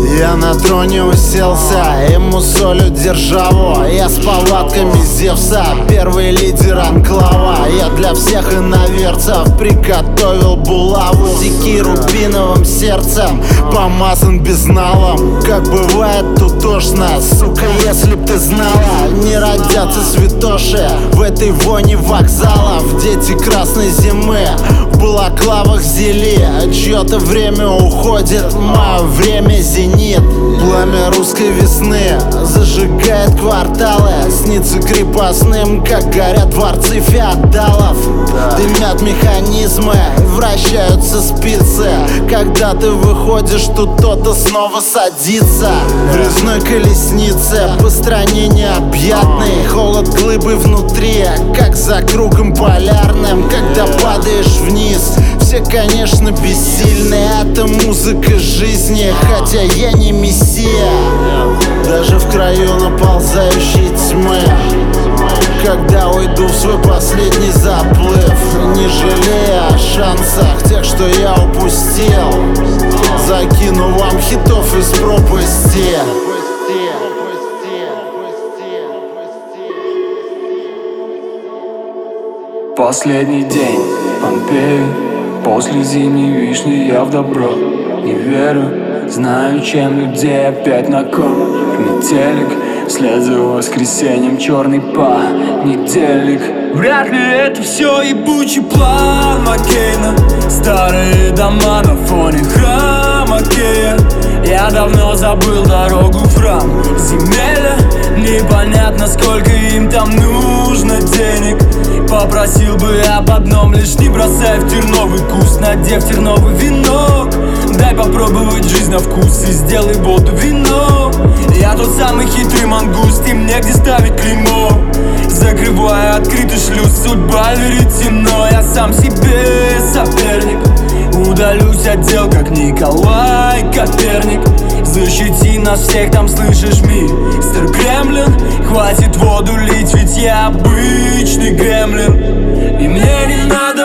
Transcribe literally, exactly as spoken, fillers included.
Я на троне уселся, ему солю державу. Я с повадками Зевса, первый лидер анклава. Я для всех иноверцев приготовил булаву. Дикий рубиновым сердцем, помазан безналом. Как бывает тут тошно, сука, если б ты знала. Не родятся святоши в этой воне вокзалов. Дети красной зимы в балаклавах зели. Чье-то время уходит, мое время зенит. Пламя русской весны зажигает кварталы. Снится крепостным, как горят дворцы феодалов. Дымят механизмы, вращаются спицы. Когда ты выходишь, тут кто-то снова садится в резной колеснице по стране необъятной. Холод глыбы внутри, как за кругом полярным. Когда падаешь вниз, все, конечно, бессильны. Это музыка жизни, хотя я не мессия. Даже в краю наползающей тьмы, когда уйду в свой последний заплыв, не жалея о шансах тех, что я упустил, закину вам хитов из пропасти. Последний день Помпеи, после зимней вишни я в добро не верю, знаю, чем людей опять накоп. Метелик, вслед за воскресеньем черный понедельник. Вряд ли это все ебучий план Маккейна. Старые дома на фоне храма Кея. Я давно забыл дорогу в храм земля. Непонятно, сколько им там нужно денег. Попросил бы об одном, лишь не бросай в терновый куст, надев терновый венок. Дай попробовать жизнь на вкус и сделай воду вино. Я тот самый хитрый мангуст, им негде ставить клеймо. Закрываю открытый шлюз, судьба веретено. Я сам себе соперник, удалюсь от дел, как Николай Коперник. Защити нас всех, там слышишь, мистер Кремлин. Хватит воду лить, ведь я обычный гремлин. И мне не надо